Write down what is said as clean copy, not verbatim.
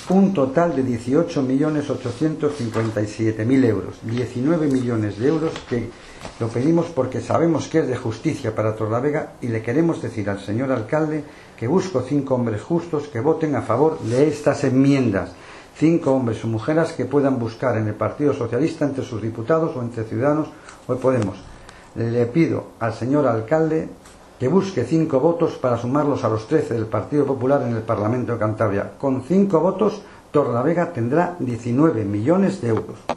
un total de 18.857.000 euros. 19 millones de euros que lo pedimos porque sabemos que es de justicia para Torrelavega y le queremos decir al señor alcalde que busco 5 hombres justos que voten a favor de estas enmiendas. 5 hombres o mujeres que puedan buscar en el Partido Socialista entre sus diputados o entre Ciudadanos o Podemos. Le pido al señor alcalde que busque 5 votos para sumarlos a los 13 del Partido Popular en el Parlamento de Cantabria. Con 5 votos, Torrelavega tendrá 19 millones de euros.